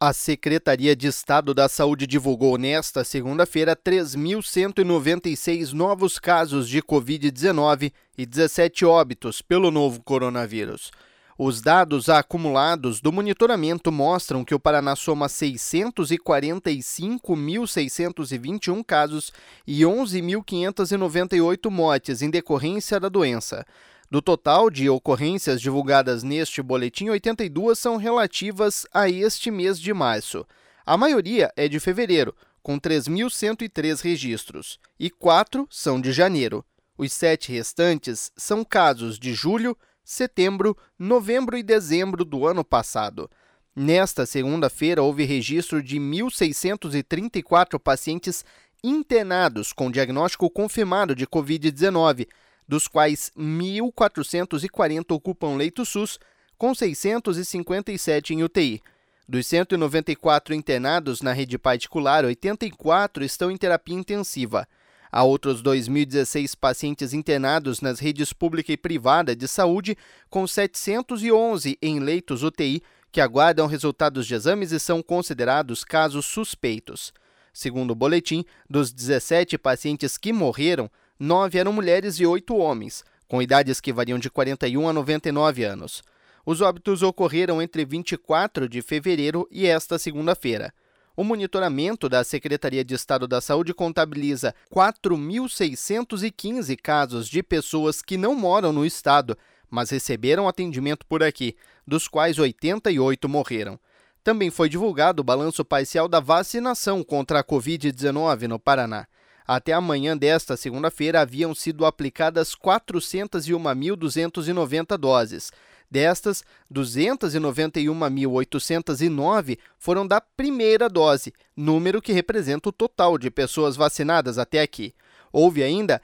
A Secretaria de Estado da Saúde divulgou nesta segunda-feira 3.196 novos casos de Covid-19 e 17 óbitos pelo novo coronavírus. Os dados acumulados do monitoramento mostram que o Paraná soma 645.621 casos e 11.598 mortes em decorrência da doença. Do total de ocorrências divulgadas neste boletim, 82 são relativas a este mês de março. A maioria é de fevereiro, com 3.103 registros, e 4 são de janeiro. Os 7 restantes são casos de julho, setembro, novembro e dezembro do ano passado. Nesta segunda-feira, houve registro de 1.634 pacientes internados com diagnóstico confirmado de Covid-19, dos quais 1.440 ocupam leito SUS, com 657 em UTI. Dos 194 internados na rede particular, 84 estão em terapia intensiva. Há outros 2.016 pacientes internados nas redes pública e privada de saúde, com 711 em leitos UTI, que aguardam resultados de exames e são considerados casos suspeitos. Segundo o boletim, dos 17 pacientes que morreram, 9 eram mulheres e 8 homens, com idades que variam de 41 a 99 anos. Os óbitos ocorreram entre 24 de fevereiro e esta segunda-feira. O monitoramento da Secretaria de Estado da Saúde contabiliza 4.615 casos de pessoas que não moram no estado, mas receberam atendimento por aqui, dos quais 88 morreram. Também foi divulgado o balanço parcial da vacinação contra a Covid-19 no Paraná. Até amanhã desta segunda-feira, haviam sido aplicadas 401.290 doses. Destas, 291.809 foram da primeira dose, número que representa o total de pessoas vacinadas até aqui. Houve ainda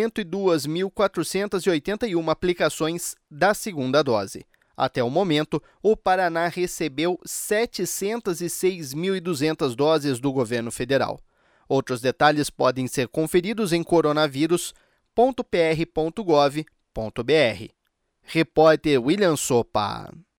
102.481 aplicações da segunda dose. Até o momento, o Paraná recebeu 706.200 doses do governo federal. Outros detalhes podem ser conferidos em coronavírus.pr.gov.br. Repórter William Sopa.